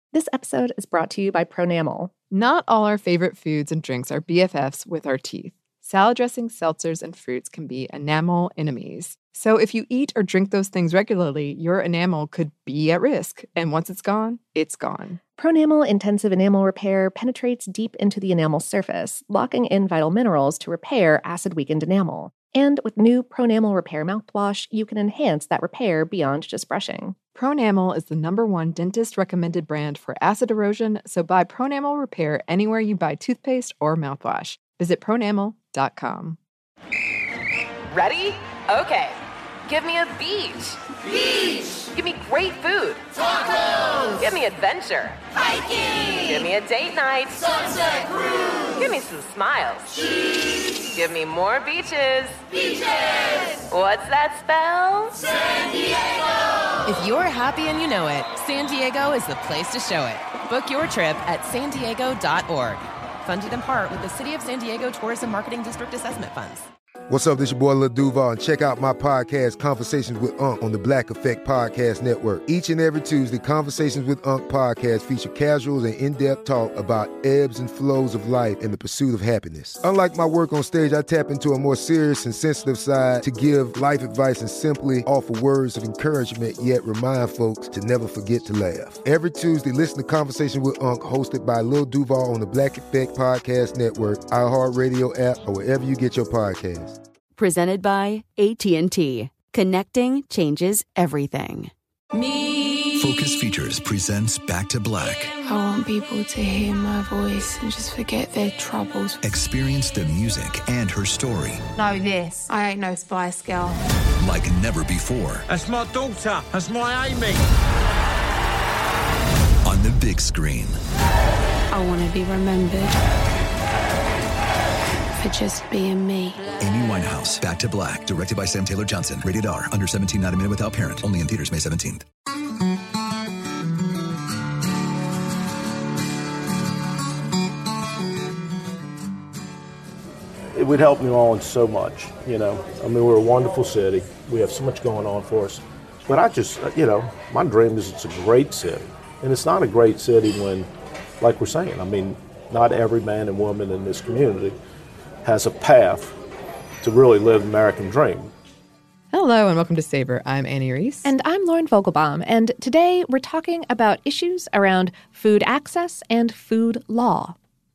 This episode is brought to you by Pronamel. Not all our favorite foods and drinks are BFFs with our teeth. Salad dressings, seltzers, and fruits can be enamel enemies. So if you eat or drink those things regularly, your enamel could be at risk. And once it's gone, it's gone. Pronamel Intensive Enamel Repair penetrates deep into the enamel surface, locking in vital minerals to repair acid-weakened enamel. And with new Pronamel Repair mouthwash, you can enhance that repair beyond just brushing. Pronamel is the #1 dentist-recommended brand for acid erosion, so buy Pronamel Repair anywhere you buy toothpaste or mouthwash. Visit pronamel.com. Ready? Okay. Give me a beach. Beach! Give me great food. Tacos! Give me adventure. Hiking! Give me a date night. Sunset cruise! Give me some smiles. Cheese! Give me more beaches. Beaches! What's that spell? San Diego! If you're happy and you know it, San Diego is the place to show it. Book your trip at sandiego.org. Funded in part with the City of San Diego Tourism Marketing District Assessment Funds. What's up, this your boy Lil Duval, and check out my podcast, Conversations with Unc, on the Black Effect Podcast Network. Each and every Tuesday, Conversations with Unc podcast feature casuals and in-depth talk about ebbs and flows of life and the pursuit of happiness. Unlike my work on stage, I tap into a more serious and sensitive side to give life advice and simply offer words of encouragement, yet remind folks to never forget to laugh. Every Tuesday, listen to Conversation with Unc, hosted by Lil Duval on the Black Effect Podcast Network, iHeartRadio app, or wherever you get your podcasts. Presented by AT&T. Connecting changes everything. Focus Features presents Back to Black. I want people to hear my voice and just forget their troubles. Experience the music and her story. Know this. I ain't no Spice Girl. Like never before. That's my daughter. That's my Amy. On the big screen. I want to be remembered for just being me. Amy Winehouse, Back to Black, directed by Sam Taylor Johnson. Rated R, under 17, not a minute without parent. Only in theaters May 17th. It would help New Orleans so much, you know. I mean, we're a wonderful city. We have so much going on for us. But I just, you know, my dream is it's a great city. And it's not a great city when, like we're saying, I mean, not every man and woman in this community has a path to really live the American dream. Hello and welcome to Savor. I'm Annie Reese. And I'm Lauren Vogelbaum. And today we're talking about issues around food access and food law.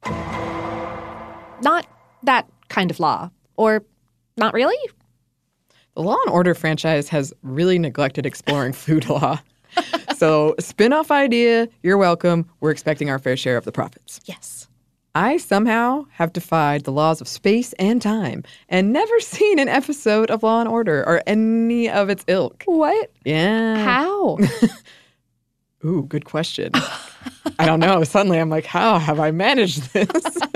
Not that kind of law. Or not really? The Law and Order franchise has really neglected exploring food law. So, spin-off idea, you're welcome. We're expecting our fair share of the profits. Yes. I somehow have defied the laws of space and time and never seen an episode of Law & Order or any of its ilk. What? Yeah. How? Ooh, good question. I don't know. Suddenly I'm like, how have I managed this?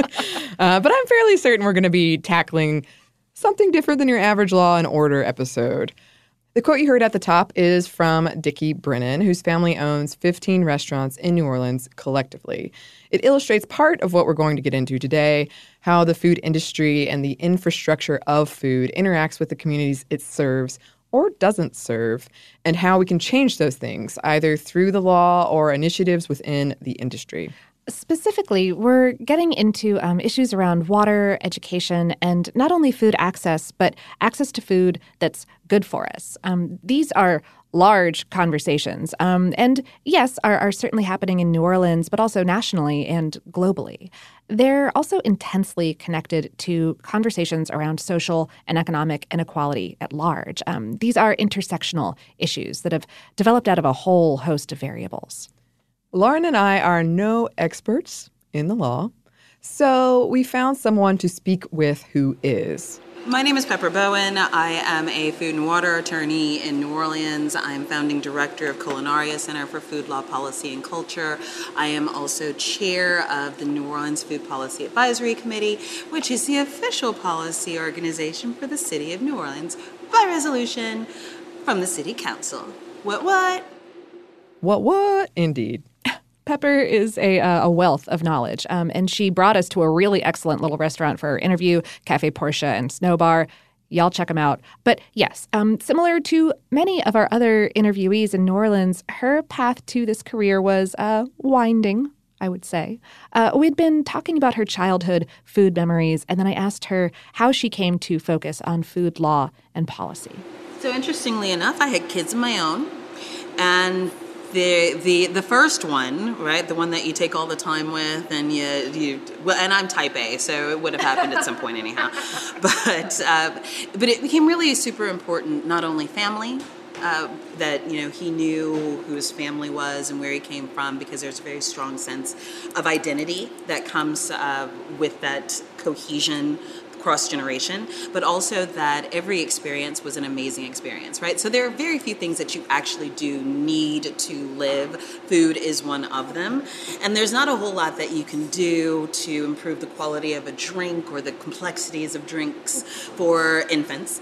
But I'm fairly certain we're going to be tackling something different than your average Law & Order episode. The quote you heard at the top is from Dickie Brennan, whose family owns 15 restaurants in New Orleans collectively. It illustrates part of what we're going to get into today, how the food industry and the infrastructure of food interacts with the communities it serves or doesn't serve, and how we can change those things, either through the law or initiatives within the industry. Specifically, we're getting into issues around water, education, and not only food access, but access to food that's good for us. These are large conversations, and yes, are certainly happening in New Orleans, but also nationally and globally. They're also intensely connected to conversations around social and economic inequality at large. These are intersectional issues that have developed out of a whole host of variables. Lauren and I are no experts in the law, so we found someone to speak with who is. My name is Pepper Bowen. I am a food and water attorney in New Orleans. I'm founding director of Culinaria Center for Food Law Policy and Culture. I am also chair of the New Orleans Food Policy Advisory Committee, which is the official policy organization for the city of New Orleans by resolution from the city council. What? What? Indeed. Pepper is a wealth of knowledge, and she brought us to a really excellent little restaurant for our interview, Cafe Portia and Snow Bar. Y'all check them out. But yes, similar to many of our other interviewees in New Orleans, her path to this career was winding, I would say. We'd been talking about her childhood food memories, and then I asked her how she came to focus on food law and policy. So interestingly enough, I had kids of my own, and the first one, right, the one that you take all the time with, and and I'm type A, so it would have happened at some point anyhow. But it became really super important, not only family, that he knew who his family was and where he came from, because there's a very strong sense of identity that comes with that cohesion cross-generation, but also that every experience was an amazing experience, right? So there are very few things that you actually do need to live. Food is one of them. And there's not a whole lot that you can do to improve the quality of a drink or the complexities of drinks for infants.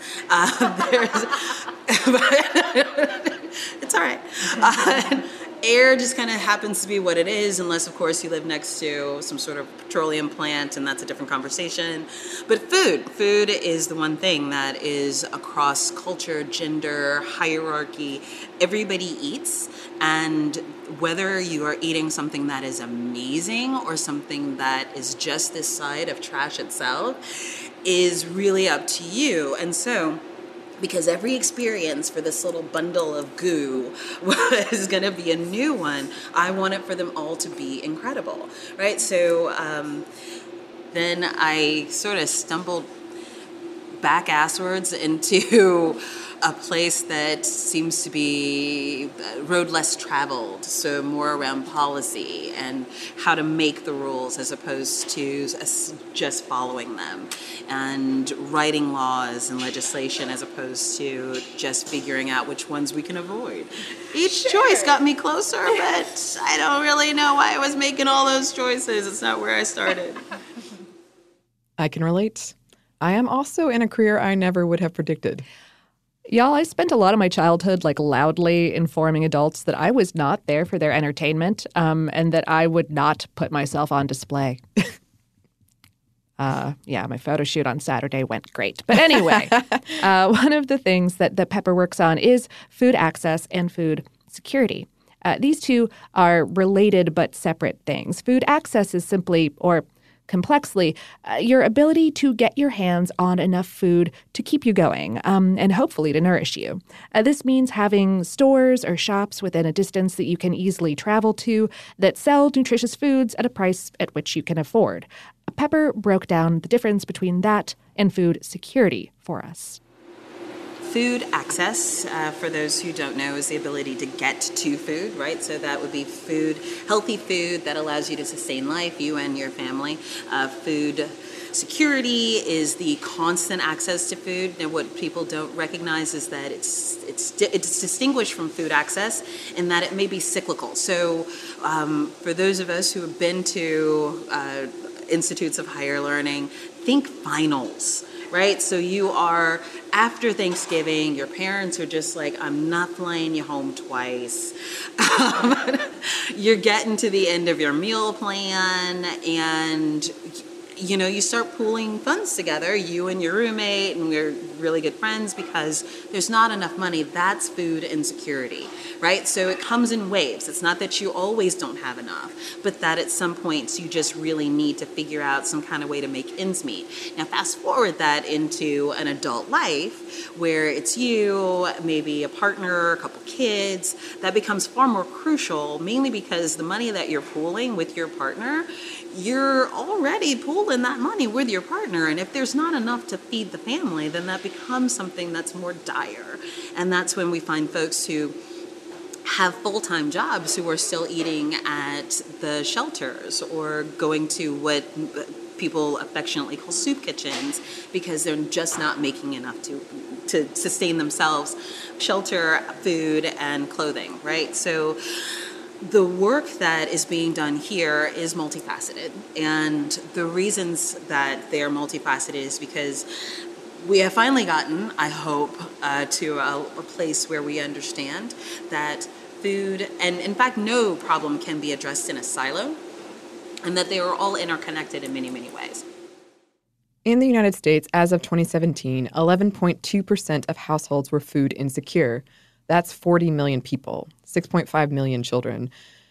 It's all right. Air just kind of happens to be what it is, unless, of course, you live next to some sort of petroleum plant, and that's a different conversation. But food is the one thing that is across culture, gender, hierarchy. Everybody eats, and whether you are eating something that is amazing or something that is just this side of trash itself is really up to you. And so, because every experience for this little bundle of goo was going to be a new one, I wanted for them all to be incredible, right? So then I sort of stumbled back asswards into a place that seems to be road less traveled, so more around policy and how to make the rules as opposed to just following them, and writing laws and legislation as opposed to just figuring out which ones we can avoid. Each choice got me closer, but I don't really know why I was making all those choices. It's not where I started. I can relate. I am also in a career I never would have predicted. Y'all, I spent a lot of my childhood loudly informing adults that I was not there for their entertainment, and that I would not put myself on display. My photo shoot on Saturday went great. But anyway, one of the things that Pepper works on is food access and food security. These two are related but separate things. Food access is simply, or complexly, your ability to get your hands on enough food to keep you going, and hopefully to nourish you. This means having stores or shops within a distance that you can easily travel to that sell nutritious foods at a price at which you can afford. Pepper broke down the difference between that and food security for us. Food access, for those who don't know, is the ability to get to food, right? So that would be food, healthy food that allows you to sustain life, you and your family. Food security is the constant access to food. And what people don't recognize is that it's distinguished from food access in that it may be cyclical. So for those of us who have been to institutes of higher learning, think finals. Right? So you are, after Thanksgiving, your parents are just like, I'm not flying you home twice. You're getting to the end of your meal plan, and you start pooling funds together, you and your roommate, and we're really good friends because there's not enough money. That's food insecurity, right? So it comes in waves. It's not that you always don't have enough, but that at some points you just really need to figure out some kind of way to make ends meet. Now fast forward that into an adult life where it's you, maybe a partner, a couple kids. That becomes far more crucial, mainly because the money that you're pooling with your partner, you're already pooling that money with your partner. And if there's not enough to feed the family, then that becomes something that's more dire. And that's when we find folks who have full-time jobs who are still eating at the shelters or going to what people affectionately call soup kitchens because they're just not making enough to sustain themselves, shelter, food, and clothing, right? So the work that is being done here is multifaceted, and the reasons that they are multifaceted is because we have finally gotten, I hope, to a place where we understand that food, and in fact no problem can be addressed in a silo, and that they are all interconnected in many, many ways. In the United States, as of 2017, 11.2% of households were food insecure. That's 40 million people, 6.5 million children.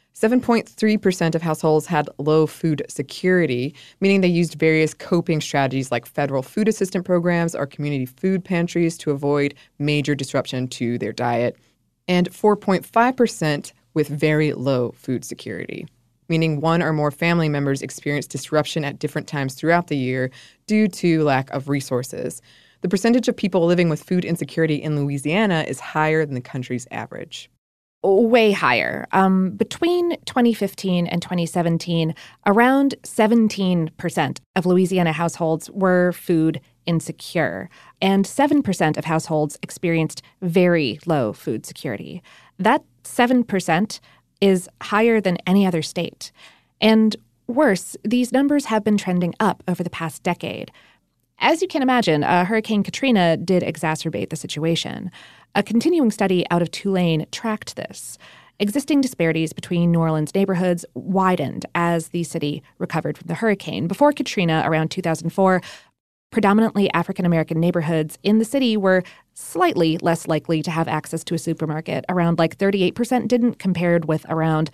7.3% of households had low food security, meaning they used various coping strategies like federal food assistance programs or community food pantries to avoid major disruption to their diet. And 4.5% with very low food security, meaning one or more family members experienced disruption at different times throughout the year due to lack of resources. The percentage of people living with food insecurity in Louisiana is higher than the country's average. Way higher. Between 2015 and 2017, around 17% of Louisiana households were food insecure, and 7% of households experienced very low food security. That 7% is higher than any other state. And worse, these numbers have been trending up over the past decade. As you can imagine, Hurricane Katrina did exacerbate the situation. A continuing study out of Tulane tracked this. Existing disparities between New Orleans neighborhoods widened as the city recovered from the hurricane. Before Katrina, around 2004, predominantly African-American neighborhoods in the city were slightly less likely to have access to a supermarket. Around 38% didn't, compared with around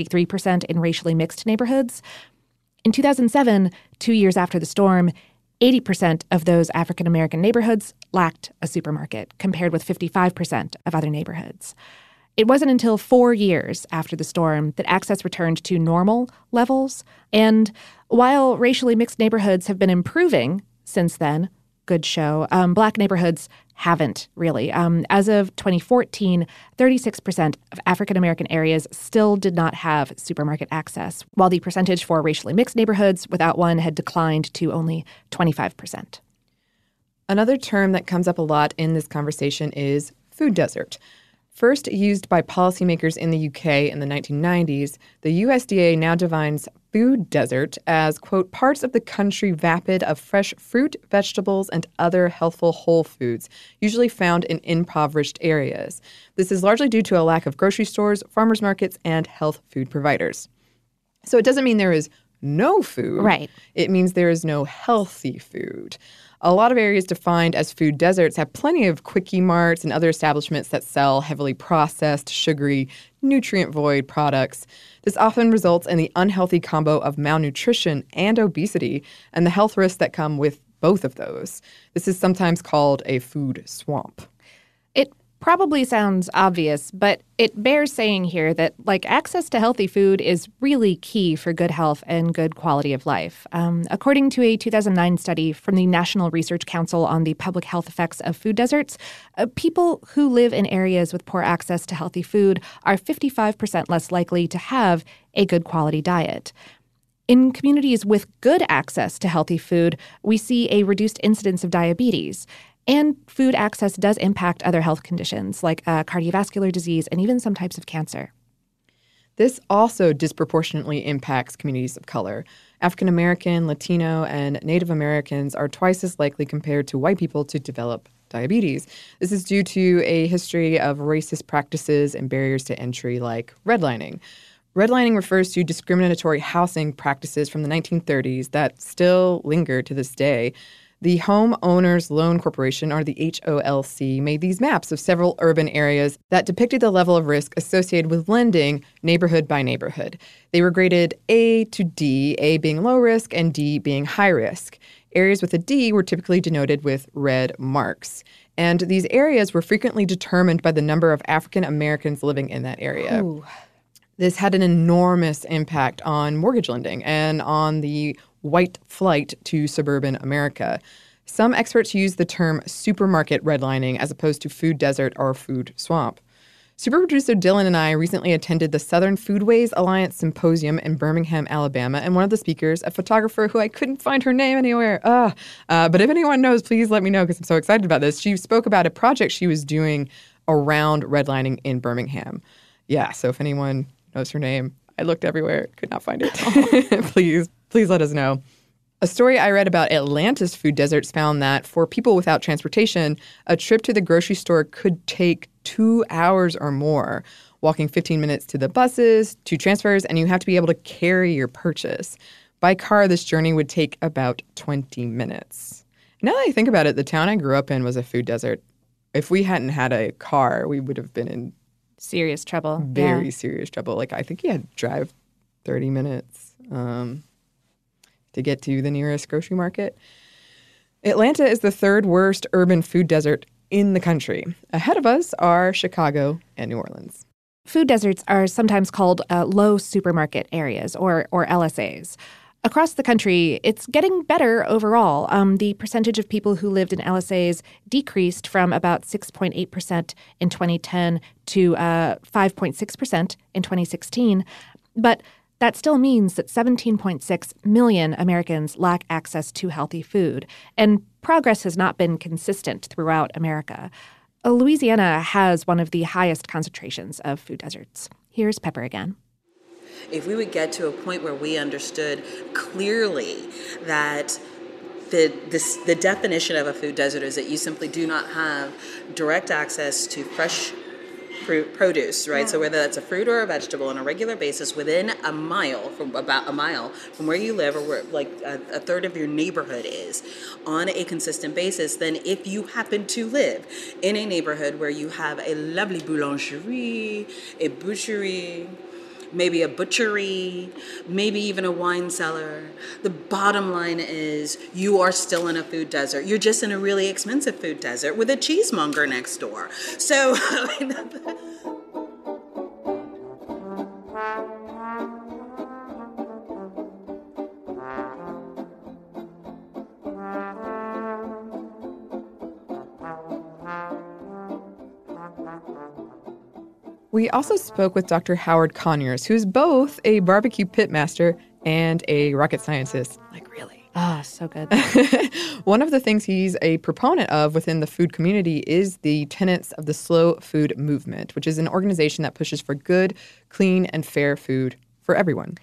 33% in racially mixed neighborhoods. In 2007, 2 years after the storm, 80% of those African-American neighborhoods lacked a supermarket, compared with 55% of other neighborhoods. It wasn't until 4 years after the storm that access returned to normal levels. And while racially mixed neighborhoods have been improving since then, good show, Black neighborhoods haven't really. As of 2014, 36% of African-American areas still did not have supermarket access, while the percentage for racially mixed neighborhoods without one had declined to only 25%. Another term that comes up a lot in this conversation is food desert. First used by policymakers in the UK in the 1990s, the USDA now defines food desert as, quote, parts of the country vapid of fresh fruit, vegetables, and other healthful whole foods, usually found in impoverished areas. This is largely due to a lack of grocery stores, farmers markets, and health food providers. So it doesn't mean there is no food. Right. It means there is no healthy food. A lot of areas defined as food deserts have plenty of quickie marts and other establishments that sell heavily processed, sugary, nutrient-void products. This often results in the unhealthy combo of malnutrition and obesity and the health risks that come with both of those. This is sometimes called a food swamp. It probably sounds obvious, but it bears saying here that, access to healthy food is really key for good health and good quality of life. According to a 2009 study from the National Research Council on the Public Health Effects of Food Deserts, people who live in areas with poor access to healthy food are 55% less likely to have a good quality diet. In communities with good access to healthy food, we see a reduced incidence of diabetes. And food access does impact other health conditions like cardiovascular disease and even some types of cancer. This also disproportionately impacts communities of color. African American, Latino, and Native Americans are twice as likely compared to white people to develop diabetes. This is due to a history of racist practices and barriers to entry like redlining. Redlining refers to discriminatory housing practices from the 1930s that still linger to this day. The Homeowners Loan Corporation, or the HOLC, made these maps of several urban areas that depicted the level of risk associated with lending neighborhood by neighborhood. They were graded A to D, A being low risk and D being high risk. Areas with a D were typically denoted with red marks. And these areas were frequently determined by the number of African Americans living in that area. Ooh. This had an enormous impact on mortgage lending and on the white flight to suburban America. Some experts use the term supermarket redlining as opposed to food desert or food swamp. Super producer Dylan and I recently attended the Southern Foodways Alliance Symposium in Birmingham, Alabama, and one of the speakers, a photographer who I couldn't find her name anywhere. But if anyone knows, please let me know because I'm so excited about this. She spoke about a project she was doing around redlining in Birmingham. Yeah, so if anyone knows her name, I looked everywhere, could not find it. Please let us know. A story I read about Atlanta's food deserts found that for people without transportation, a trip to the grocery store could take 2 hours or more, walking 15 minutes to the buses, to transfers, and you have to be able to carry your purchase. By car, this journey would take about 20 minutes. Now that I think about it, the town I grew up in was a food desert. If we hadn't had a car, we would have been in serious trouble. Very serious trouble. Like, I think you had to drive 30 minutes to get to the nearest grocery market. Atlanta is the third worst urban food desert in the country. Ahead of us are Chicago and New Orleans. Food deserts are sometimes called low supermarket areas, or LSAs. Across the country, it's getting better overall. The percentage of people who lived in LSAs decreased from about 6.8% in 2010 to 5.6% in 2016. But that still means that 17.6 million Americans lack access to healthy food, and progress has not been consistent throughout America. Louisiana has one of the highest concentrations of food deserts. Here's Pepper again. If we would get to a point where we understood clearly that the definition of a food desert is that you simply do not have direct access to fresh produce, right? So whether that's a fruit or a vegetable on a regular basis within about a mile from where you live or where like a third of your neighborhood is on a consistent basis, then if you happen to live in a neighborhood where you have a lovely boulangerie, a boucherie, maybe a butchery, maybe even a wine cellar. The bottom line is you are still in a food desert. You're just in a really expensive food desert with a cheesemonger next door. So, We also spoke with Dr. Howard Conyers, who's both a barbecue pitmaster and a rocket scientist. Like, really? Ah, so good. One of the things he's a proponent of within the food community is the tenets of the Slow Food Movement, which is an organization that pushes for good, clean, and fair food for everyone.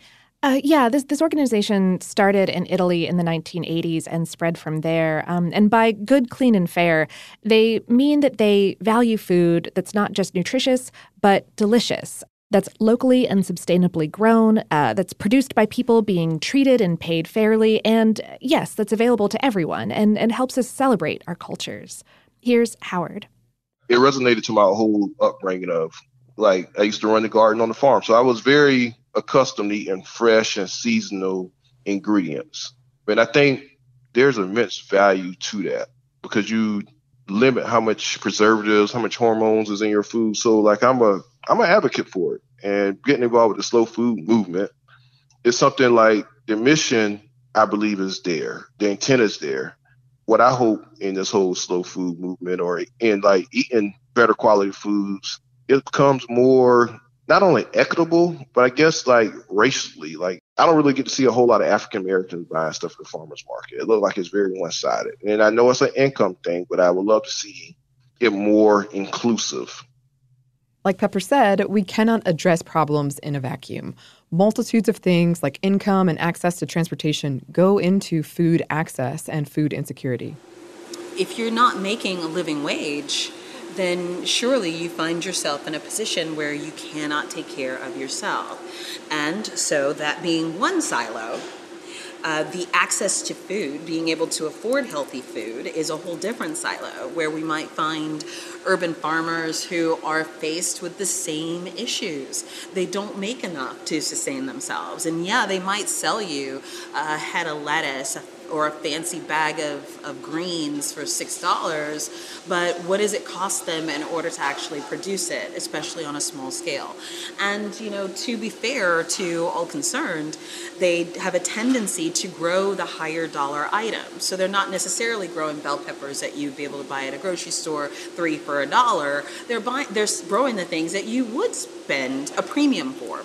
This organization started in Italy in the 1980s and spread from there. And by good, clean, and fair, they mean that they value food that's not just nutritious, but delicious, that's locally and sustainably grown, that's produced by people being treated and paid fairly, and yes, that's available to everyone and helps us celebrate our cultures. Here's Howard. It resonated to my whole upbringing of, like, I used to run the garden on the farm, so I was very accustomed to eating fresh and seasonal ingredients. And I think there's immense value to that because you limit how much preservatives, how much hormones is in your food. So like I'm an advocate for it, and getting involved with the slow food movement is something like the mission, I believe, is there. The intent is there. What I hope in this whole slow food movement or in like eating better quality foods, it becomes more not only equitable, but I guess like racially, like I don't really get to see a whole lot of African Americans buying stuff at the farmer's market. It looks like it's very one-sided. And I know it's an income thing, but I would love to see it more inclusive. Like Pepper said, we cannot address problems in a vacuum. Multitudes of things like income and access to transportation go into food access and food insecurity. If you're not making a living wage, then surely you find yourself in a position where you cannot take care of yourself. And so that being one silo, the access to food, being able to afford healthy food is a whole different silo where we might find urban farmers who are faced with the same issues. They don't make enough to sustain themselves. And yeah, they might sell you a head of lettuce or a fancy bag of greens for $6, but what does it cost them in order to actually produce it, especially on a small scale? And, you know, to be fair to all concerned, they have a tendency to grow the higher dollar items. So they're not necessarily growing bell peppers that you'd be able to buy at a grocery store 3 for $1. They're growing the things that you would spend a premium for.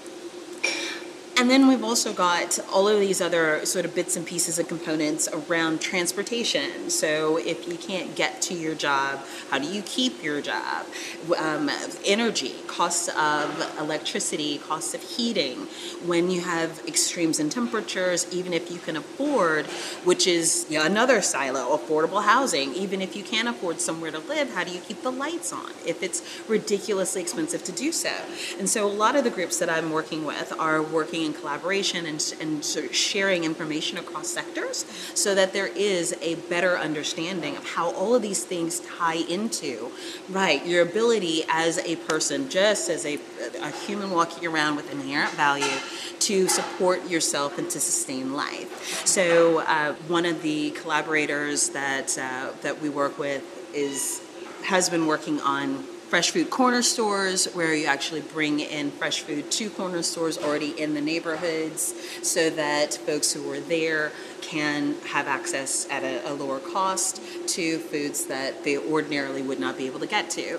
And then we've also got all of these other sort of bits and pieces and components around transportation. So if you can't get to your job, how do you keep your job? Energy, costs of electricity, costs of heating. When you have extremes in temperatures, even if you can afford, which is another silo, affordable housing. Even if you can't afford somewhere to live, how do you keep the lights on if it's ridiculously expensive to do so? And so a lot of the groups that I'm working with are working working in collaboration and sort of sharing information across sectors so that there is a better understanding of how all of these things tie into, right, your ability as a person, just as a human walking around with inherent value, to support yourself and to sustain life. So one of the collaborators that we work with has been working on fresh food corner stores, where you actually bring in fresh food to corner stores already in the neighborhoods so that folks who are there can have access at a lower cost to foods that they ordinarily would not be able to get to.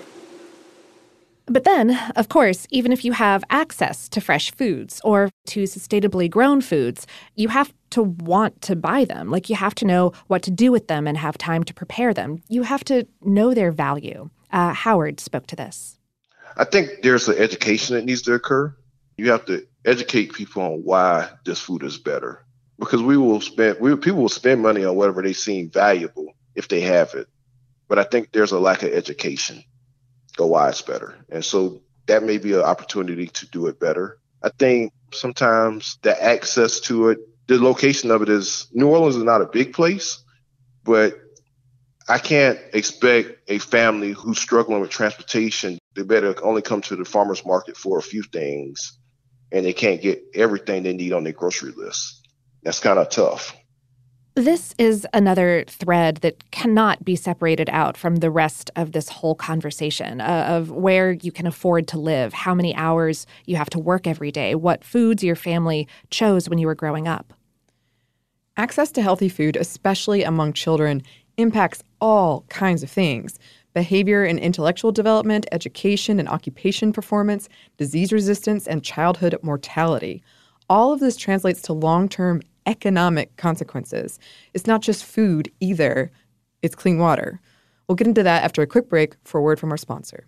But then, of course, even if you have access to fresh foods or to sustainably grown foods, you have to want to buy them. Like, you have to know what to do with them and have time to prepare them. You have to know their value. Howard spoke to this. I think there's an education that needs to occur. You have to educate people on why this food is better, because people will spend money on whatever they seem valuable if they have it. But I think there's a lack of education on why it's better. And so that may be an opportunity to do it better. I think sometimes the access to it, the location of it is, New Orleans is not a big place, but I can't expect a family who's struggling with transportation, they better only come to the farmer's market for a few things, and they can't get everything they need on their grocery list. That's kind of tough. This is another thread that cannot be separated out from the rest of this whole conversation of where you can afford to live, how many hours you have to work every day, what foods your family chose when you were growing up. Access to healthy food, especially among children, impacts all kinds of things: behavior and intellectual development, education and occupation performance, disease resistance, and childhood mortality. All of this translates to long-term economic consequences. It's not just food either. It's clean water. We'll get into that after a quick break for a word from our sponsor.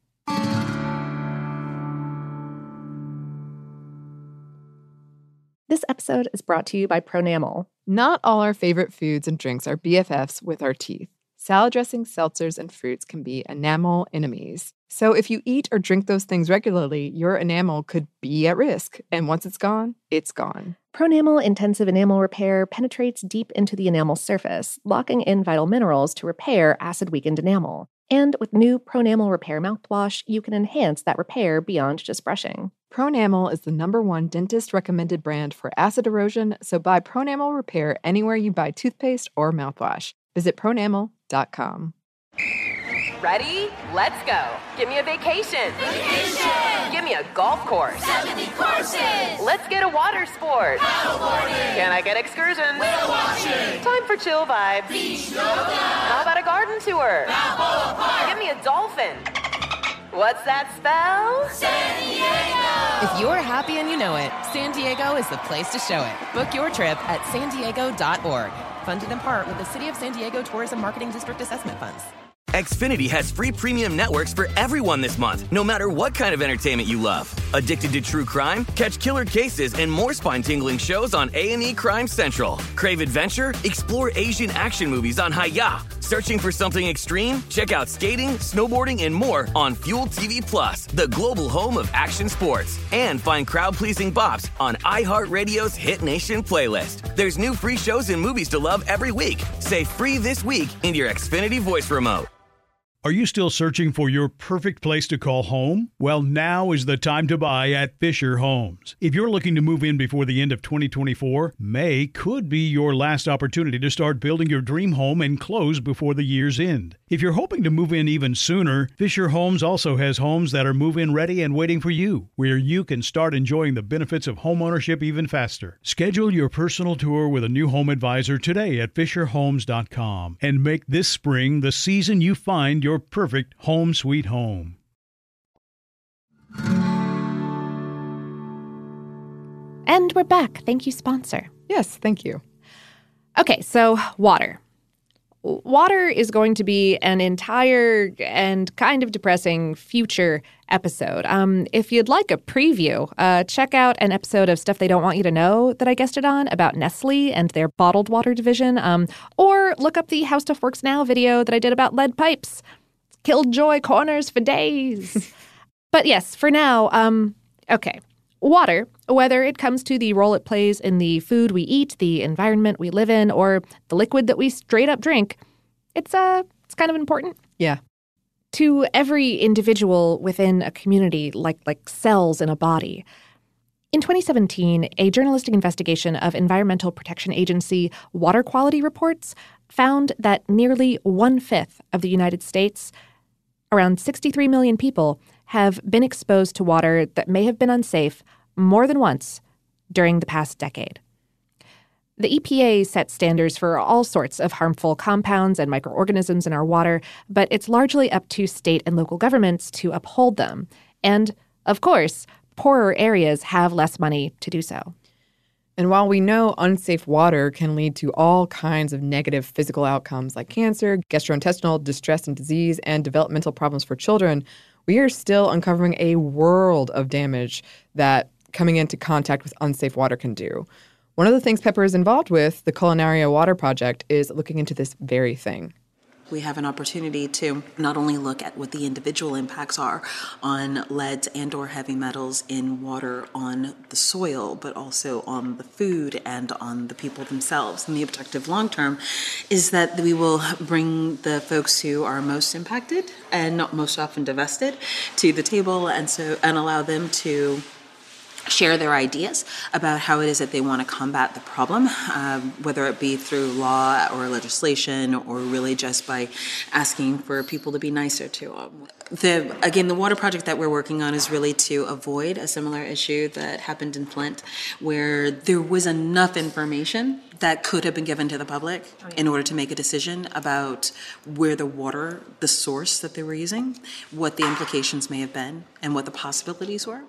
This episode is brought to you by Pronamel. Not all our favorite foods and drinks are BFFs with our teeth. Salad dressings, seltzers, and fruits can be enamel enemies. So if you eat or drink those things regularly, your enamel could be at risk. And once it's gone, it's gone. Pronamel Intensive Enamel Repair penetrates deep into the enamel surface, locking in vital minerals to repair acid-weakened enamel. And with new Pronamel Repair mouthwash, you can enhance that repair beyond just brushing. Pronamel is the #1 dentist-recommended brand for acid erosion, so buy Pronamel Repair anywhere you buy toothpaste or mouthwash. Visit pronamel.com. Ready? Let's go. Give me a vacation. Vacation! Give me a golf course. 70 courses! Let's get a water sport. Paddleboarding! Can I get excursions? Whale watching! Time for chill vibes. Beach yoga! How about a garden tour? Balboa Park! Give me a dolphin. What's that spell? San Diego! If you're happy and you know it, San Diego is the place to show it. Book your trip at sandiego.org. Funded in part with the City of San Diego Tourism Marketing District Assessment Funds. Xfinity has free premium networks for everyone this month, no matter what kind of entertainment you love. Addicted to true crime? Catch killer cases and more spine-tingling shows on A&E Crime Central. Crave adventure? Explore Asian action movies on Hi-Ya. Searching for something extreme? Check out skating, snowboarding, and more on Fuel TV Plus, the global home of action sports. And find crowd-pleasing bops on iHeartRadio's Hit Nation playlist. There's new free shows and movies to love every week. Say free this week in your Xfinity voice remote. Are you still searching for your perfect place to call home? Well, now is the time to buy at Fisher Homes. If you're looking to move in before the end of 2024, May could be your last opportunity to start building your dream home and close before the year's end. If you're hoping to move in even sooner, Fisher Homes also has homes that are move-in ready and waiting for you, where you can start enjoying the benefits of homeownership even faster. Schedule your personal tour with a new home advisor today at FisherHomes.com and make this spring the season you find your perfect home sweet home. And we're back. Thank you, sponsor. Yes, thank you. Okay, so water. Water is going to be an entire and kind of depressing future episode. If you'd like a preview, check out an episode of Stuff They Don't Want You to Know that I guested on about Nestle and their bottled water division, or look up the How Stuff Works Now video that I did about lead pipes. Killjoy corners for days. But yes, for now, okay. Water, whether it comes to the role it plays in the food we eat, the environment we live in, or the liquid that we straight up drink, it's kind of important. Yeah. To every individual within a community, like cells in a body. In 2017, a journalistic investigation of Environmental Protection Agency water quality reports found that nearly 1/5 of the United States, around 63 million people, have been exposed to water that may have been unsafe more than once during the past decade. The EPA sets standards for all sorts of harmful compounds and microorganisms in our water, but it's largely up to state and local governments to uphold them. And, of course, poorer areas have less money to do so. And while we know unsafe water can lead to all kinds of negative physical outcomes like cancer, gastrointestinal distress and disease, and developmental problems for children, we are still uncovering a world of damage that coming into contact with unsafe water can do. One of the things Pepper is involved with, the Culinaria Water Project, is looking into this very thing. We have an opportunity to not only look at what the individual impacts are on leads and or heavy metals in water on the soil, but also on the food and on the people themselves. And the objective long term is that we will bring the folks who are most impacted and not most often divested to the table and allow them to share their ideas about how it is that they want to combat the problem, whether it be through law or legislation or really just by asking for people to be nicer to them. The water project that we're working on is really to avoid a similar issue that happened in Flint, where there was enough information that could have been given to the public in order to make a decision about where the source that they were using, what the implications may have been, and what the possibilities were.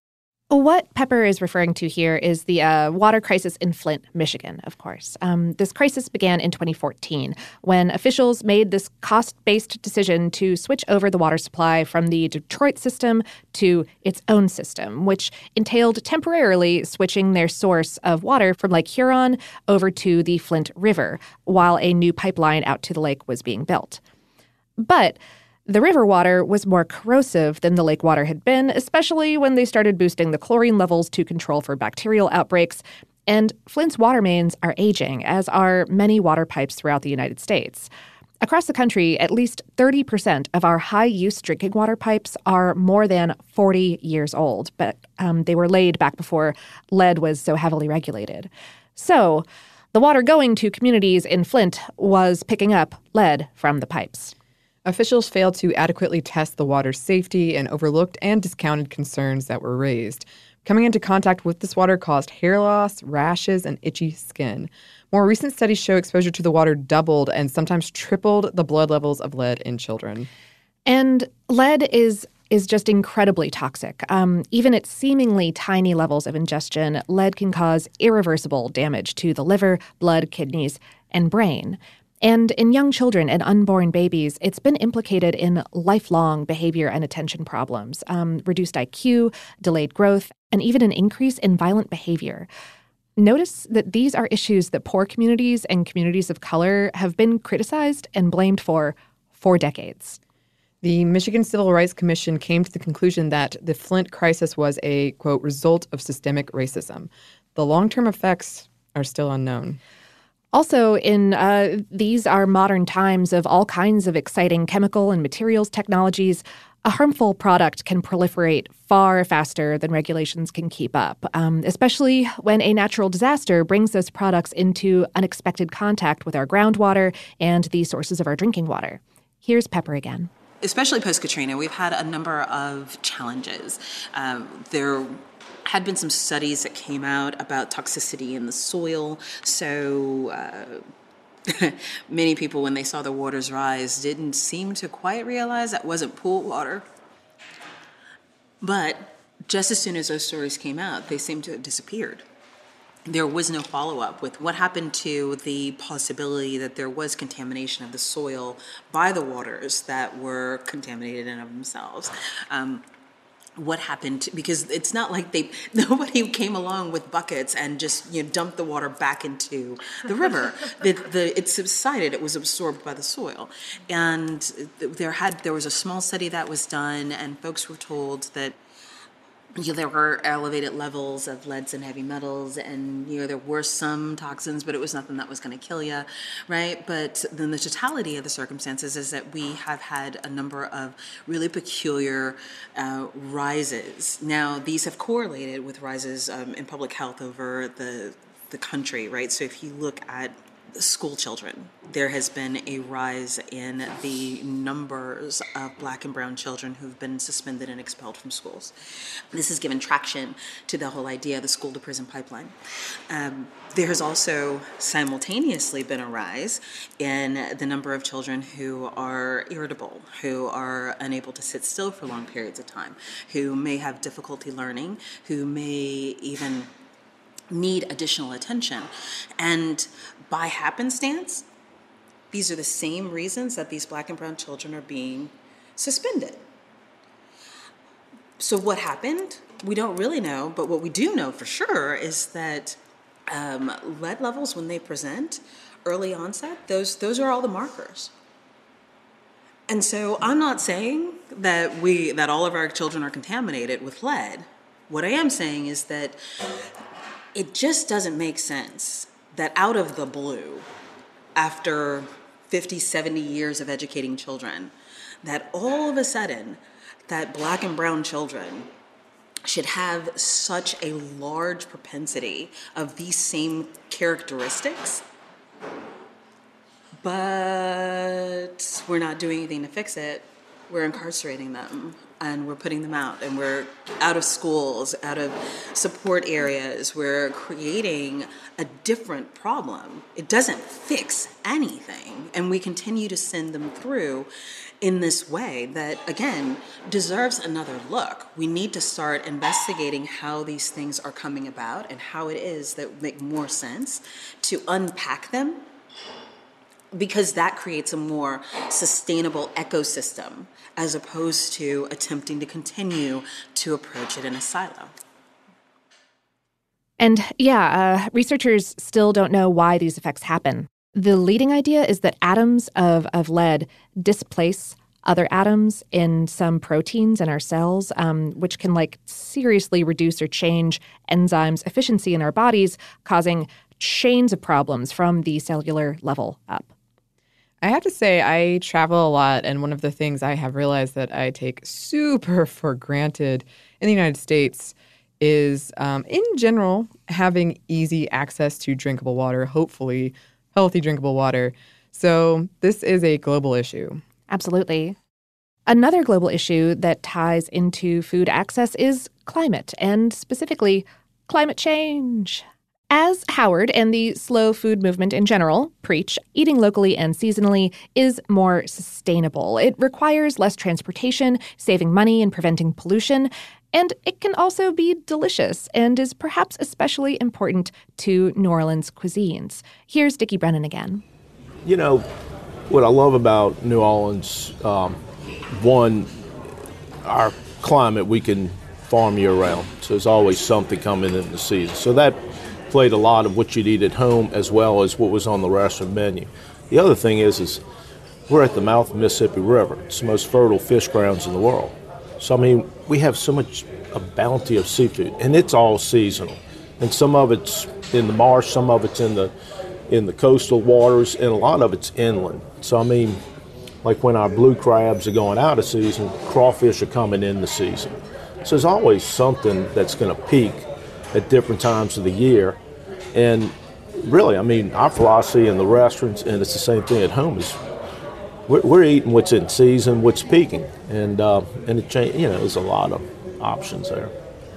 What Pepper is referring to here is the water crisis in Flint, Michigan, of course. This crisis began in 2014 when officials made this cost-based decision to switch over the water supply from the Detroit system to its own system, which entailed temporarily switching their source of water from Lake Huron over to the Flint River, while a new pipeline out to the lake was being built. But the river water was more corrosive than the lake water had been, especially when they started boosting the chlorine levels to control for bacterial outbreaks. And Flint's water mains are aging, as are many water pipes throughout the United States. Across the country, at least 30% of our high-use drinking water pipes are more than 40 years old, but they were laid back before lead was so heavily regulated. So the water going to communities in Flint was picking up lead from the pipes. Officials failed to adequately test the water's safety and overlooked and discounted concerns that were raised. Coming into contact with this water caused hair loss, rashes, and itchy skin. More recent studies show exposure to the water doubled and sometimes tripled the blood levels of lead in children. And lead is just incredibly toxic. Even at seemingly tiny levels of ingestion, lead can cause irreversible damage to the liver, blood, kidneys, and brain. And in young children and unborn babies, it's been implicated in lifelong behavior and attention problems, reduced IQ, delayed growth, and even an increase in violent behavior. Notice that these are issues that poor communities and communities of color have been criticized and blamed for decades. The Michigan Civil Rights Commission came to the conclusion that the Flint crisis was a, quote, result of systemic racism. The long-term effects are still unknown. Also, these are modern times of all kinds of exciting chemical and materials technologies. A harmful product can proliferate far faster than regulations can keep up, especially when a natural disaster brings those products into unexpected contact with our groundwater and the sources of our drinking water. Here's Pepper again. Especially post-Katrina, we've had a number of challenges. There had been some studies that came out about toxicity in the soil. So many people, when they saw the waters rise, didn't seem to quite realize that wasn't pool water. But just as soon as those stories came out, they seemed to have disappeared. There was no follow-up with what happened to the possibility that there was contamination of the soil by the waters that were contaminated in of themselves. What happened because it's not like nobody came along with buckets and just dumped the water back into the river. It subsided. It was absorbed by the soil, and there was a small study that was done, and folks were told that there were elevated levels of leads and heavy metals, and there were some toxins, but it was nothing that was going to kill you, right? But then the totality of the circumstances is that we have had a number of really peculiar rises. Now, these have correlated with rises in public health over the country, right? So if you look at school children, there has been a rise in the numbers of Black and brown children who've been suspended and expelled from schools. This has given traction to the whole idea of the school to prison pipeline. There has also simultaneously been a rise in the number of children who are irritable, who are unable to sit still for long periods of time, who may have difficulty learning, who may even need additional attention. And by happenstance, these are the same reasons that these Black and brown children are being suspended. So what happened? We don't really know, but what we do know for sure is that lead levels, when they present early onset, those are all the markers. And so I'm not saying that all of our children are contaminated with lead. What I am saying is that it just doesn't make sense that out of the blue, after 50, 70 years of educating children, that all of a sudden that Black and brown children should have such a large propensity of these same characteristics, but we're not doing anything to fix it. We're incarcerating them, and we're putting them out, and we're out of schools, out of support areas. We're creating a different problem. It doesn't fix anything, and we continue to send them through in this way that, again, deserves another look. We need to start investigating how these things are coming about and how it is that make more sense to unpack them, because that creates a more sustainable ecosystem as opposed to attempting to continue to approach it in a silo. And researchers still don't know why these effects happen. The leading idea is that atoms of lead displace other atoms in some proteins in our cells, which can seriously reduce or change enzymes' efficiency in our bodies, causing chains of problems from the cellular level up. I have to say, I travel a lot, and one of the things I have realized that I take super for granted in the United States is, in general, having easy access to drinkable water, hopefully healthy drinkable water. So this is a global issue. Absolutely. Another global issue that ties into food access is climate, and specifically climate change. As Howard and the slow food movement in general preach, eating locally and seasonally is more sustainable. It requires less transportation, saving money and preventing pollution, and it can also be delicious and is perhaps especially important to New Orleans cuisines. Here's Dickie Brennan again. What I love about New Orleans, one, our climate, we can farm year-round, so there's always something coming in the season. So that played a lot of what you'd eat at home as well as what was on the restaurant menu. The other thing is we're at the mouth of the Mississippi River. It's the most fertile fish grounds in the world. So, we have so much a bounty of seafood, and it's all seasonal. And some of it's in the marsh, some of it's in the coastal waters, and a lot of it's inland. So, like when our blue crabs are going out of season, crawfish are coming in the season. So there's always something that's going to peak at different times of the year. And really, our philosophy in the restaurants, and it's the same thing at home, is we're eating what's in season, what's peaking, and it there's a lot of options there.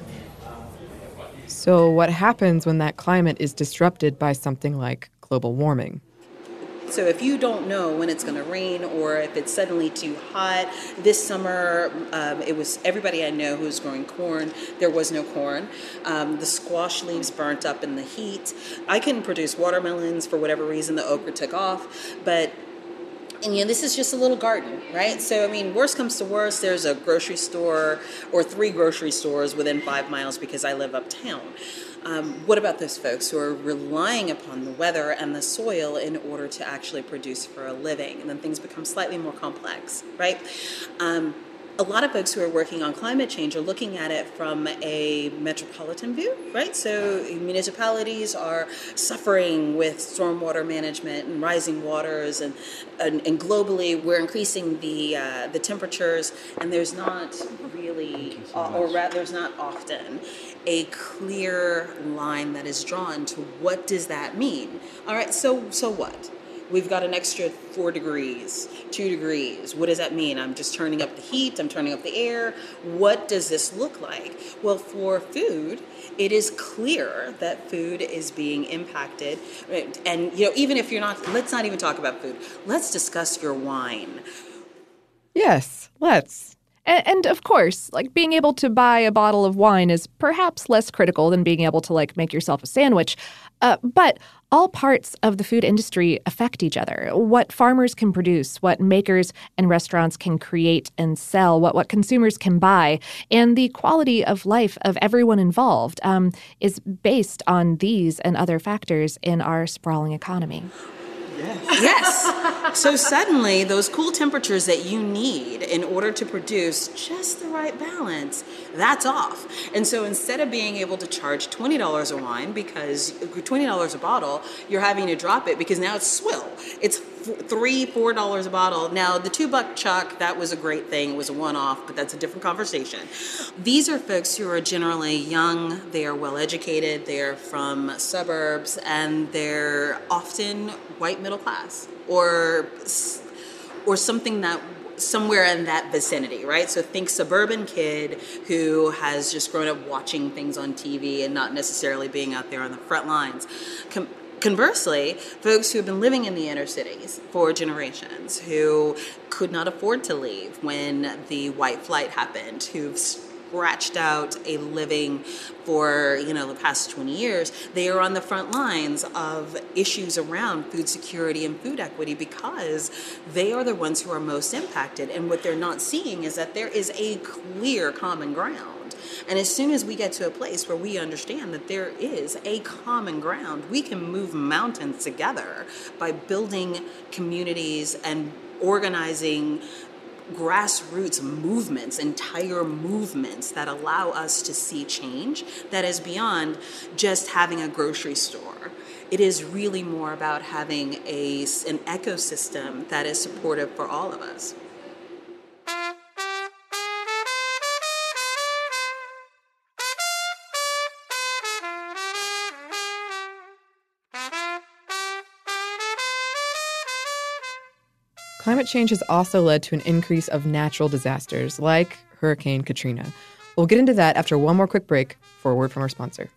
So what happens when that climate is disrupted by something like global warming? So if you don't know when it's going to rain or if it's suddenly too hot, this summer it was everybody I know who's growing corn. There was no corn. The squash leaves burnt up in the heat. I couldn't produce watermelons for whatever reason. The okra took off, but this is just a little garden, right? So, worst comes to worst, there's a grocery store or 3 grocery stores within 5 miles because I live uptown. What about those folks who are relying upon the weather and the soil in order to actually produce for a living? And then things become slightly more complex, right? a lot of folks who are working on climate change are looking at it from a metropolitan view, right? So municipalities are suffering with stormwater management and rising waters, and globally we're increasing the temperatures, and there's not really, there's not often a clear line that is drawn to what does that mean. All right, so what? We've got an extra 4 degrees, 2 degrees. What does that mean? I'm just turning up the heat, I'm turning up the air. What does this look like? Well, for food, it is clear that food is being impacted. And, even if you're not, let's not even talk about food. Let's discuss your wine. Yes, let's. And of course, being able to buy a bottle of wine is perhaps less critical than being able to make yourself a sandwich. But all parts of the food industry affect each other. What farmers can produce, what makers and restaurants can create and sell, what consumers can buy, and the quality of life of everyone involved is based on these and other factors in our sprawling economy. Yes. So suddenly, those cool temperatures that you need in order to produce just the right balance, that's off. And so instead of being able to charge $20 a wine, because $20 a bottle, you're having to drop it because now it's swill. It's $3-4 a bottle. Now, the $2 chuck, that was a great thing. It was a one-off, but that's a different conversation. These are folks who are generally young, they are well-educated, they're from suburbs, and they're often white middle class or something that somewhere in that vicinity, right? So think suburban kid who has just grown up watching things on TV and not necessarily being out there on the front lines. Conversely, folks who have been living in the inner cities for generations, who could not afford to leave when the white flight happened, who've scratched out a living for, the past 20 years, they are on the front lines of issues around food security and food equity because they are the ones who are most impacted. And what they're not seeing is that there is a clear common ground. And as soon as we get to a place where we understand that there is a common ground, we can move mountains together by building communities and organizing grassroots movements, entire movements that allow us to see change that is beyond just having a grocery store. It is really more about having an ecosystem that is supportive for all of us. Climate change has also led to an increase of natural disasters like Hurricane Katrina. We'll get into that after one more quick break for a word from our sponsor.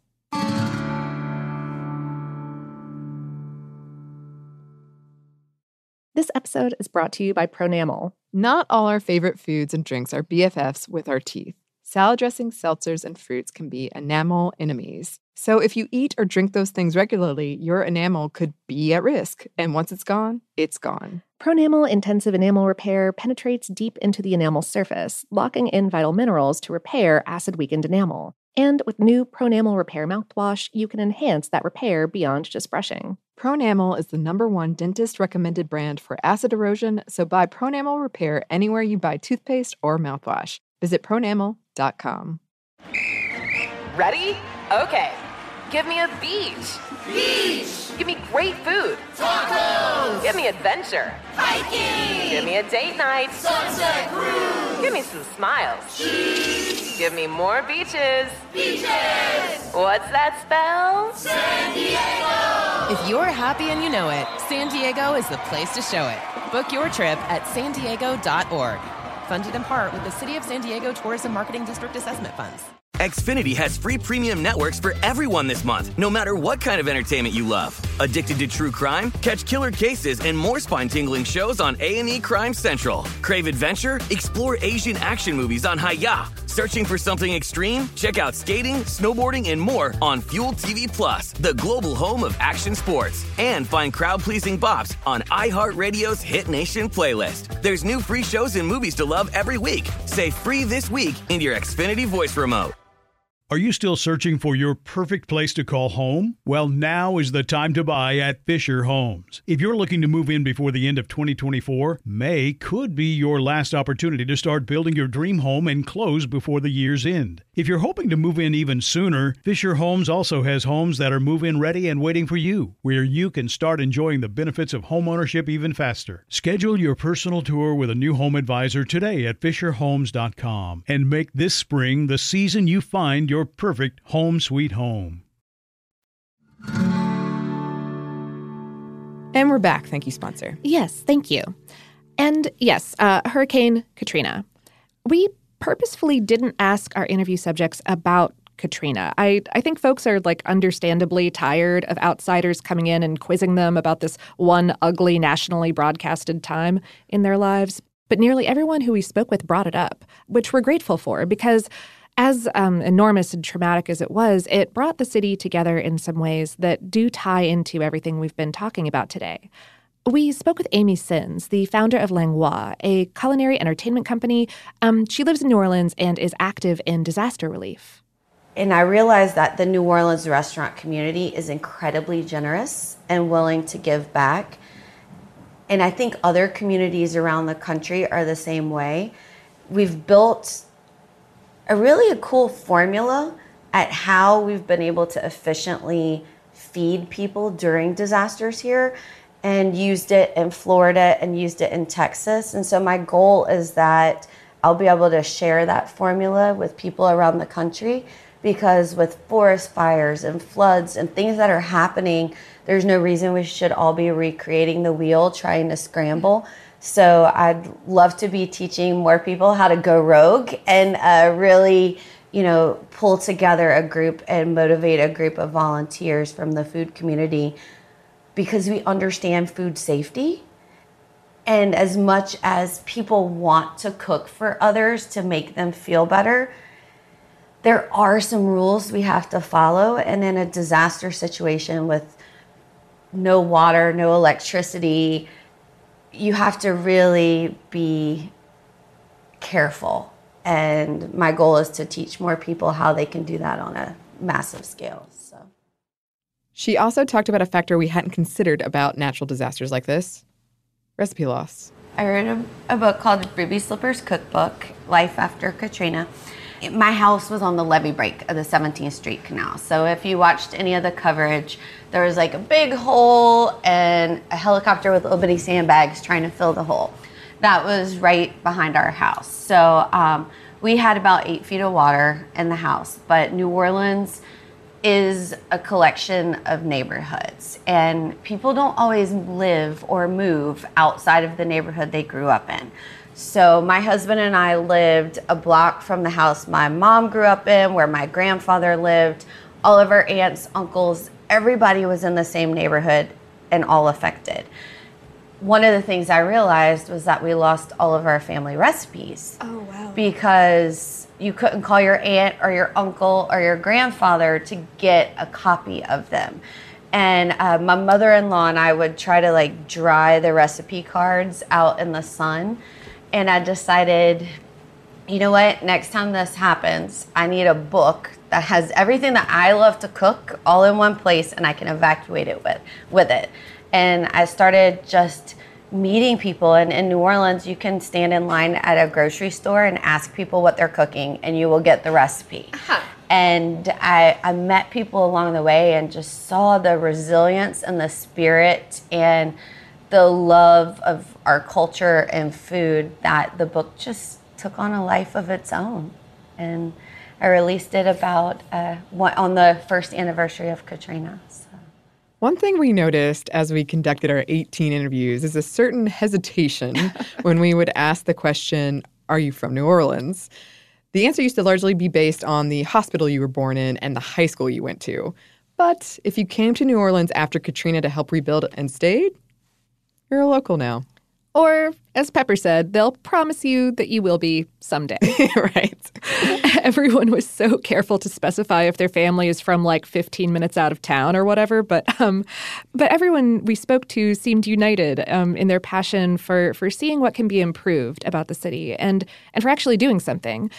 This episode is brought to you by Pronamel. Not all our favorite foods and drinks are BFFs with our teeth. Salad dressings, seltzers, and fruits can be enamel enemies. So if you eat or drink those things regularly, your enamel could be at risk. And once it's gone, it's gone. Pronamel Intensive Enamel Repair penetrates deep into the enamel surface, locking in vital minerals to repair acid-weakened enamel. And with new Pronamel Repair mouthwash, you can enhance that repair beyond just brushing. Pronamel is the #1 dentist-recommended brand for acid erosion, so buy Pronamel Repair anywhere you buy toothpaste or mouthwash. Visit pronamel.com. Ready? Okay. Give me a beach. Beach. Give me great food. Tacos. Give me adventure. Hiking. Give me a date night. Sunset cruise. Give me some smiles. Cheese. Give me more beaches. Beaches. What's that spell? San Diego. If you're happy and you know it, San Diego is the place to show it. Book your trip at sandiego.org. Funded in part with the City of San Diego Tourism Marketing District Assessment Funds. Xfinity has free premium networks for everyone this month, no matter what kind of entertainment you love. Addicted to true crime? Catch killer cases and more spine-tingling shows on A&E Crime Central. Crave adventure? Explore Asian action movies on Hi-YAH. Searching for something extreme? Check out skating, snowboarding, and more on Fuel TV Plus, the global home of action sports. And find crowd-pleasing bops on iHeartRadio's Hit Nation playlist. There's new free shows and movies to love every week. Say free this week in your Xfinity voice remote. Are you still searching for your perfect place to call home? Well, now is the time to buy at Fisher Homes. If you're looking to move in before the end of 2024, May could be your last opportunity to start building your dream home and close before the year's end. If you're hoping to move in even sooner, Fisher Homes also has homes that are move-in ready and waiting for you, where you can start enjoying the benefits of homeownership even faster. Schedule your personal tour with a new home advisor today at FisherHomes.com and make this spring the season you find your perfect home sweet home. And we're back. Thank you, sponsor. Yes, thank you. And yes, Hurricane Katrina. We purposefully didn't ask our interview subjects about Katrina. I think folks are understandably tired of outsiders coming in and quizzing them about this one ugly nationally broadcasted time in their lives. But nearly everyone who we spoke with brought it up, which we're grateful for because as enormous and traumatic as it was, it brought the city together in some ways that do tie into everything we've been talking about today. We spoke with Amy Sins, the founder of Langlois, a culinary entertainment company. She lives in New Orleans and is active in disaster relief. And I realized that the New Orleans restaurant community is incredibly generous and willing to give back. And I think other communities around the country are the same way. We've built a cool formula at how we've been able to efficiently feed people during disasters here, and used it in Florida and used it in Texas. And so my goal is that I'll be able to share that formula with people around the country, because with forest fires and floods and things that are happening, there's no reason we should all be recreating the wheel trying to scramble. So I'd love to be teaching more people how to go rogue and really, pull together a group and motivate a group of volunteers from the food community, because we understand food safety. And as much as people want to cook for others to make them feel better, there are some rules we have to follow. And in a disaster situation with no water, no electricity, you have to really be careful. And my goal is to teach more people how they can do that on a massive scale. So, she also talked about a factor we hadn't considered about natural disasters like this: recipe loss. I read a book called Ruby Slipper's Cookbook, Life After Katrina. My house was on the levee break of the 17th Street Canal. So if you watched any of the coverage, there was a big hole and a helicopter with little bitty sandbags trying to fill the hole. That was right behind our house. So we had about 8 feet of water in the house, but New Orleans is a collection of neighborhoods, and people don't always live or move outside of the neighborhood they grew up in. So my husband and I lived a block from the house my mom grew up in, where my grandfather lived. All of our aunts, uncles, everybody was in the same neighborhood and all affected. One of the things I realized was that we lost all of our family recipes. Oh, wow. Because you couldn't call your aunt or your uncle or your grandfather to get a copy of them. And my mother-in-law and I would try to dry the recipe cards out in the sun. And I decided, you know what, next time this happens, I need a book that has everything that I love to cook all in one place, and I can evacuate it with it. And I started just meeting people. And in New Orleans, you can stand in line at a grocery store and ask people what they're cooking, and you will get the recipe. Uh-huh. And I met people along the way and just saw the resilience and the spirit and the love of our culture and food, that the book just took on a life of its own. And I released it about on the first anniversary of Katrina. So. One thing we noticed as we conducted our 18 interviews is a certain hesitation when we would ask the question, "Are you from New Orleans?" The answer used to largely be based on the hospital you were born in and the high school you went to. But if you came to New Orleans after Katrina to help rebuild and stayed, you're a local now. Or, as Pepper said, they'll promise you that you will be someday. Right. Everyone was so careful to specify if their family is from 15 minutes out of town or whatever. But everyone we spoke to seemed united in their passion for seeing what can be improved about the city and for actually doing something.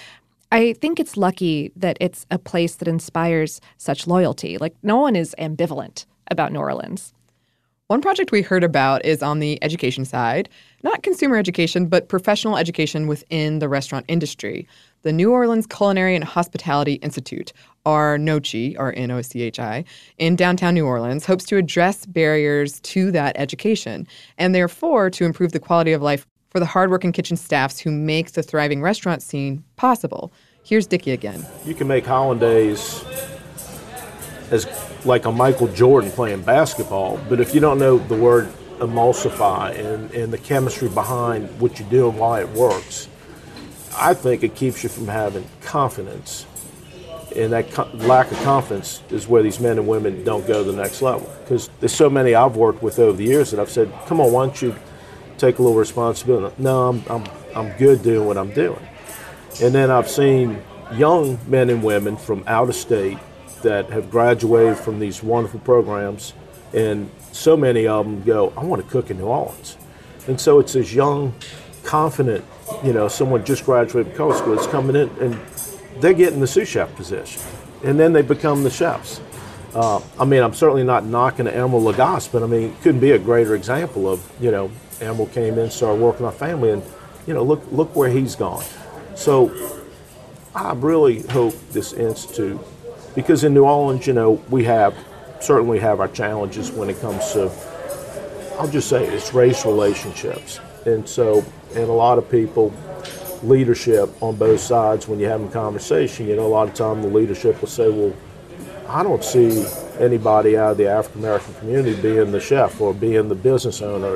I think it's lucky that it's a place that inspires such loyalty. Like, no one is ambivalent about New Orleans. One project we heard about is on the education side, not consumer education, but professional education within the restaurant industry. The New Orleans Culinary and Hospitality Institute, or NOCHI, or N-O-C-H-I, in downtown New Orleans, hopes to address barriers to that education and therefore to improve the quality of life for the hardworking kitchen staffs who make the thriving restaurant scene possible. Here's Dickie again. You can make hollandaise as like a Michael Jordan playing basketball, but if you don't know the word emulsify and the chemistry behind what you do and why it works, I think it keeps you from having confidence. And that lack of confidence is where these men and women don't go to the next level. Because there's so many I've worked with over the years that I've said, come on, why don't you take a little responsibility? No, I'm good doing what I'm doing. And then I've seen young men and women from out of state that have graduated from these wonderful programs, and so many of them go, I want to cook in New Orleans. And so it's this young, confident, someone just graduated from college school that's coming in, and they're getting the sous chef position. And then they become the chefs. I'm certainly not knocking Emeril Lagasse, but it couldn't be a greater example of, Emeril came in, started working our family, and, look where he's gone. So I really hope this institute, because in New Orleans, we certainly have our challenges when it comes to, I'll just say it's race relationships. And a lot of people, leadership on both sides, when you're having a conversation, a lot of time the leadership will say, well, I don't see anybody out of the African American community being the chef or being the business owner.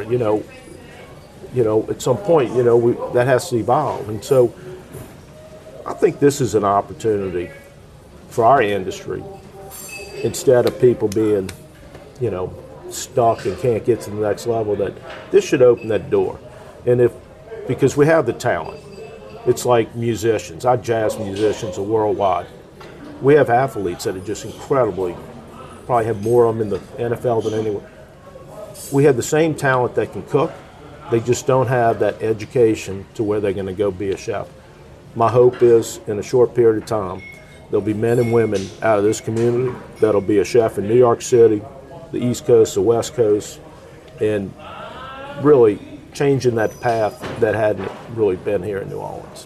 At some point, that has to evolve. And so I think this is an opportunity for our industry, instead of people being, stuck and can't get to the next level, that this should open that door. And because we have the talent, it's like musicians. Our jazz musicians are worldwide. We have athletes that are just incredibly, probably have more of them in the NFL than anyone. We have the same talent that can cook. They just don't have that education to where they're going to go be a chef. My hope is, in a short period of time, there'll be men and women out of this community that'll be a chef in New York City, the East Coast, the West Coast, and really changing that path that hadn't really been here in New Orleans.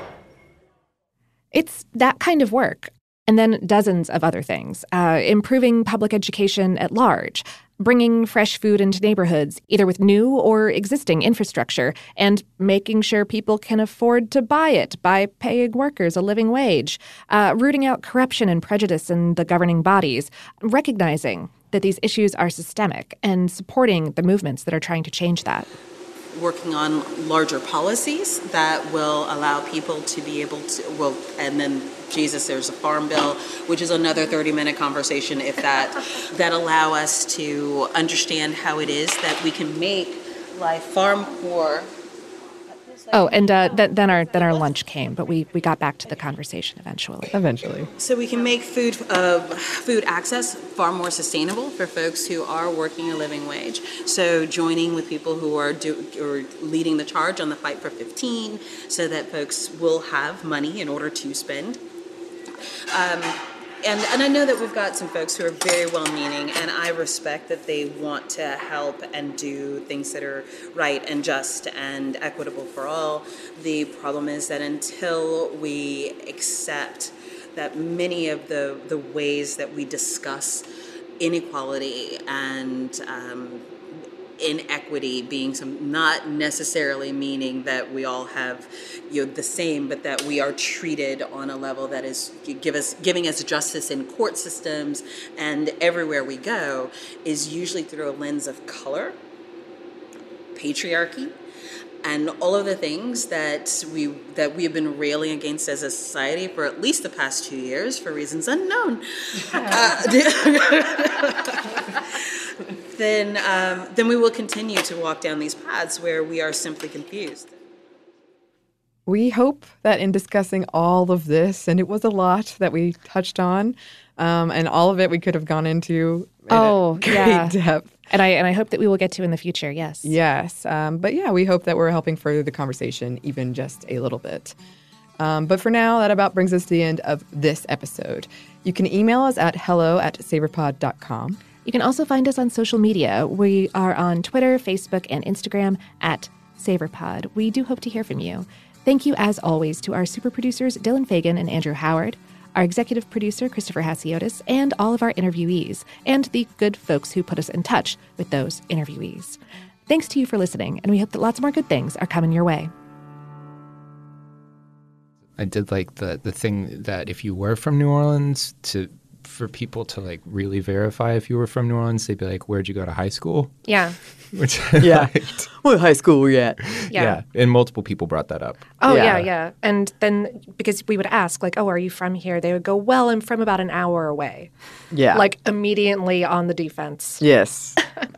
It's that kind of work, and then dozens of other things. Improving public education at large, bringing fresh food into neighborhoods, either with new or existing infrastructure, and making sure people can afford to buy it by paying workers a living wage, rooting out corruption and prejudice in the governing bodies, recognizing that these issues are systemic, and supporting the movements that are trying to change that. Working on larger policies that will allow people to be able to, and then, there's a farm bill, which is another 30-minute conversation, if that allow us to understand how it is that we can make life far more. Oh, and then our lunch came, but we got back to the conversation eventually. So we can make food access far more sustainable for folks who are working a living wage. So joining with people who are leading the charge on the Fight for 15, so that folks will have money in order to spend. And I know that we've got some folks who are very well-meaning, and I respect that they want to help and do things that are right and just and equitable for all. The problem is that until we accept that many of the ways that we discuss inequality and inequity being not necessarily meaning that we all have the same, but that we are treated on a level that is giving us justice in court systems and everywhere we go, is usually through a lens of color, patriarchy, and all of the things that we have been railing against as a society for at least the past 2 years for reasons unknown. Then we will continue to walk down these paths where we are simply confused. We hope that in discussing all of this, and it was a lot that we touched on, and all of it we could have gone into in great depth. And I hope that we will get to in the future, yes. Yes. But yeah, we hope that we're helping further the conversation even just a little bit. But for now, that about brings us to the end of this episode. You can email us at hello@savorpod.com. You can also find us on social media. We are on Twitter, Facebook, and Instagram at SavorPod. We do hope to hear from you. Thank you, as always, to our super producers, Dylan Fagan and Andrew Howard, our executive producer, Christopher Hasiotis, and all of our interviewees, and the good folks who put us in touch with those interviewees. Thanks to you for listening, and we hope that lots more good things are coming your way. I did like the thing that if you were from New Orleans, for people to like really verify if you were from New Orleans, they'd be like, "Where'd you go to high school?" Yeah. Which I liked. What high school were you at? Yeah. And multiple people brought that up. Oh, yeah. And then because we would ask, like, "Oh, are you from here?" They would go, "Well, I'm from about an hour away." Yeah. Like immediately on the defense. Yes.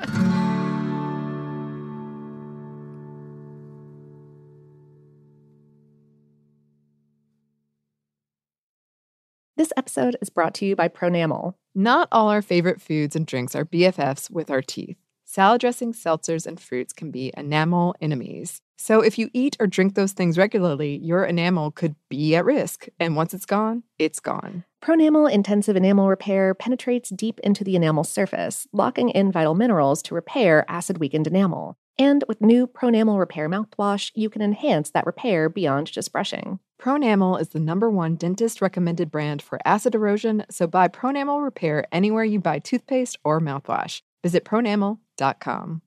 This episode is brought to you by Pronamel. Not all our favorite foods and drinks are BFFs with our teeth. Salad dressings, seltzers, and fruits can be enamel enemies. So if you eat or drink those things regularly, your enamel could be at risk. And once it's gone, it's gone. Pronamel Intensive Enamel Repair penetrates deep into the enamel surface, locking in vital minerals to repair acid-weakened enamel. And with new Pronamel Repair mouthwash, you can enhance that repair beyond just brushing. Pronamel is the #1 dentist-recommended brand for acid erosion, so buy Pronamel Repair anywhere you buy toothpaste or mouthwash. Visit pronamel.com.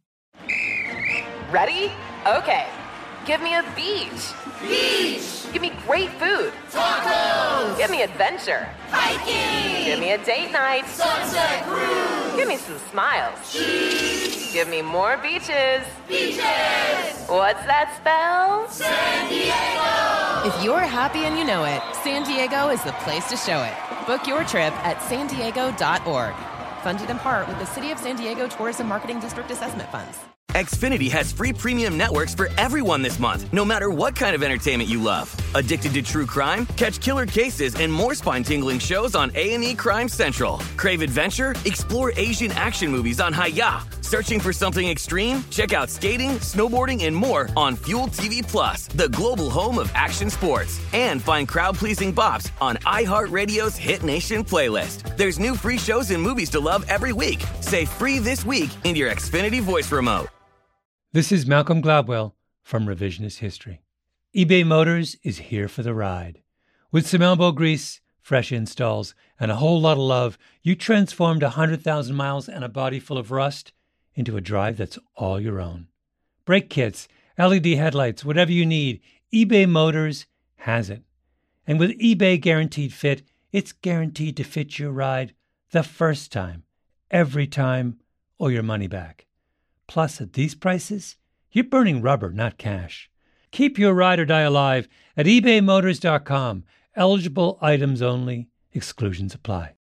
Ready? Okay. Give me a beach. Beach. Give me great food. Tacos. Give me adventure. Hiking. Give me a date night. Sunset cruise. Give me some smiles. Cheese. Give me more beaches. Beaches. What's that spell? San Diego. If you're happy and you know it, San Diego is the place to show it. Book your trip at sandiego.org. Funded in part with the City of San Diego Tourism Marketing District Assessment Funds. Xfinity has free premium networks for everyone this month, no matter what kind of entertainment you love. Addicted to true crime? Catch killer cases and more spine-tingling shows on A&E Crime Central. Crave adventure? Explore Asian action movies on Hi-Ya. Searching for something extreme? Check out skating, snowboarding, and more on Fuel TV Plus, the global home of action sports. And find crowd-pleasing bops on iHeartRadio's Hit Nation playlist. There's new free shows and movies to love every week. Say free this week in your Xfinity voice remote. This is Malcolm Gladwell from Revisionist History. eBay Motors is here for the ride. With some elbow grease, fresh installs, and a whole lot of love, you transformed 100,000 miles and a body full of rust into a drive that's all your own. Brake kits, LED headlights, whatever you need, eBay Motors has it. And with eBay Guaranteed Fit, it's guaranteed to fit your ride the first time, every time, or your money back. Plus, at these prices, you're burning rubber, not cash. Keep your ride or die alive at ebaymotors.com. Eligible items only. Exclusions apply.